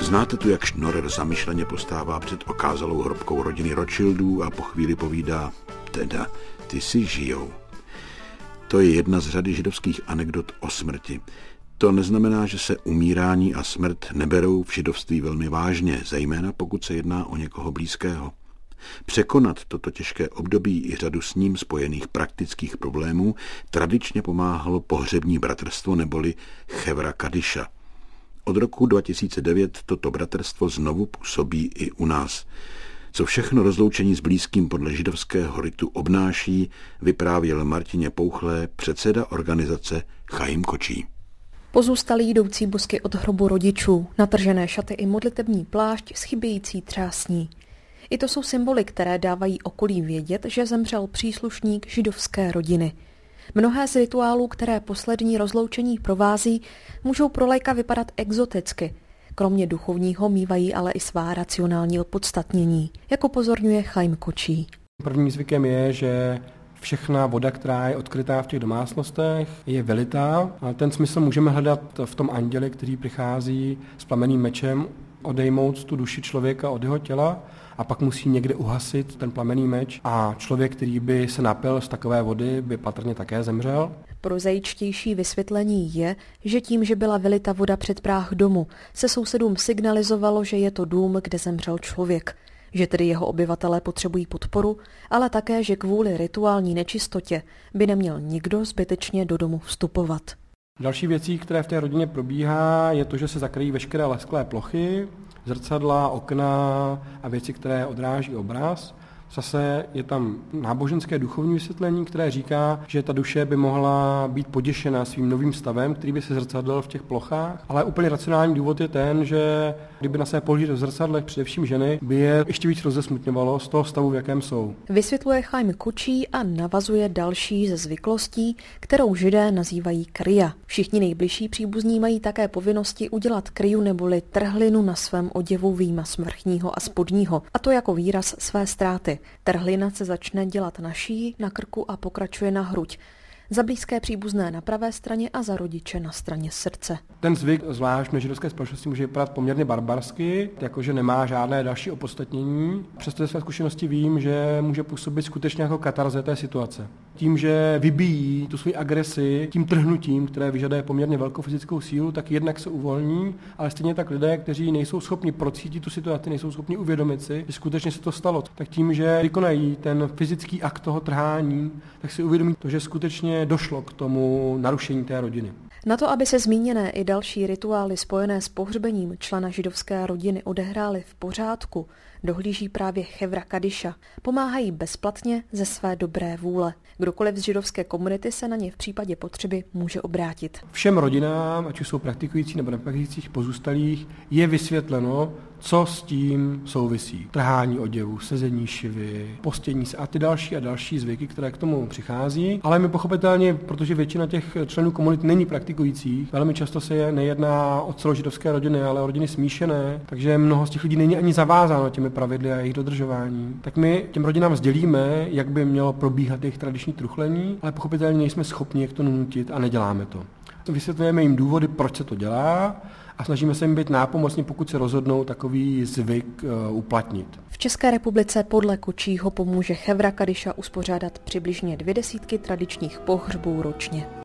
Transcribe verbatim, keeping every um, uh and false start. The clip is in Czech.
Znáte tu, jak Schnorrer zamyšleně postává před okázalou hrobkou rodiny Rothschildů a po chvíli povídá, teda, ty si žijou. To je jedna z řady židovských anekdot o smrti. To neznamená, že se umírání a smrt neberou v židovství velmi vážně, zejména pokud se jedná o někoho blízkého. Překonat toto těžké období i řadu s ním spojených praktických problémů tradičně pomáhalo pohřební bratrstvo neboli Chevra Kadiša. Od roku dva tisíce devět toto bratrstvo znovu působí i u nás. Co všechno rozloučení s blízkým podle židovského ritu obnáší, vyprávěl Martině Pouchlé, předseda organizace Chaim Kočí. Pozůstalí jdoucí bosky od hrobu rodičů, natržené šaty i modlitební plášť s chybějící třásní. I to jsou symboly, které dávají okolí vědět, že zemřel příslušník židovské rodiny. Mnohé z rituálů, které poslední rozloučení provází, můžou pro laika vypadat exoticky. Kromě duchovního mívají ale i svá racionální opodstatnění, jako pozorňuje Chaim Kočí. Prvním zvykem je, že všechna voda, která je odkrytá v těch domácnostech, je vylitá. A ten smysl můžeme hledat v tom anděli, který přichází s plamenným mečem odejmout tu duši člověka od jeho těla a pak musí někde uhasit ten plamenný meč a člověk, který by se napil z takové vody, by patrně také zemřel. Prozaičtější vysvětlení je, že tím, že byla vylita voda před práh domu, se sousedům signalizovalo, že je to dům, kde zemřel člověk. Že tedy jeho obyvatelé potřebují podporu, ale také, že kvůli rituální nečistotě by neměl nikdo zbytečně do domu vstupovat. Další věcí, které v té rodině probíhá, je to, že se zakryjí veškeré lesklé plochy, zrcadla, okna a věci, které odráží obraz. Zase je tam náboženské duchovní vysvětlení, které říká, že ta duše by mohla být poděšena svým novým stavem, který by se zrcadlil v těch plochách, ale úplně racionální důvod je ten, že kdyby na sebe pohlídli v zrcadlech, především ženy, by je ještě víc rozesmutňovalo z toho stavu, v jakém jsou. Vysvětluje Chaim Kočí a navazuje další ze zvyklostí, kterou Židé nazývají krija. Všichni nejbližší příbuzní mají také povinnosti udělat kriju neboli trhlinu na svém oděvu vyjma smrchního a spodního, a to jako výraz své ztráty. Trhlina se začne dělat na šíji, na krku a pokračuje na hruď. Za blízké příbuzné na pravé straně a za rodiče na straně srdce. Ten zvyk, zvlášť v židovské společnosti, může vypadat poměrně barbarsky, jakože nemá žádné další opodstatnění. Přesto ze své zkušenosti vím, že může působit skutečně jako katarze té situace. Tím, že vybíjí tu svou agresi tím trhnutím, které vyžaduje poměrně velkou fyzickou sílu, tak jednak se uvolní, ale stejně tak lidé, kteří nejsou schopni procítit tu situaci, nejsou schopni uvědomit si, že skutečně se to stalo, tak tím, že vykonají ten fyzický akt toho trhání, tak si uvědomí to, že skutečně došlo k tomu narušení té rodiny. Na to, aby se zmíněné i další rituály spojené s pohřbením člena židovské rodiny odehrály v pořádku, dohlíží právě Chevra Kadiša. Pomáhají bezplatně ze své dobré vůle. Kdokoliv z židovské komunity se na ně v případě potřeby může obrátit. Všem rodinám, ať už jsou praktikující nebo nepraktikujících pozůstalých, je vysvětleno, co s tím souvisí. Trhání oděvu, sezení šivy, postění se a ty další a další zvyky, které k tomu přichází. Ale my pochopitelně, protože většina těch členů komunit není praktikujících, velmi často se nejedná o celožidovské rodiny, ale o rodiny smíšené, takže mnoho z těch lidí není ani zavázáno těmi pravidly a jejich dodržování. Tak my těm rodinám sdělíme, jak by mělo probíhat jejich tradiční truchlení, ale pochopitelně nejsme schopni jak to nutit a neděláme to. Vysvětlujeme jim důvody, proč se to dělá, a snažíme se jim být nápomocní, pokud se rozhodnou takový zvyk uh, uplatnit. V České republice podle Kočího pomůže Chevra Kadiša uspořádat přibližně dvě desítky tradičních pohřbů ročně.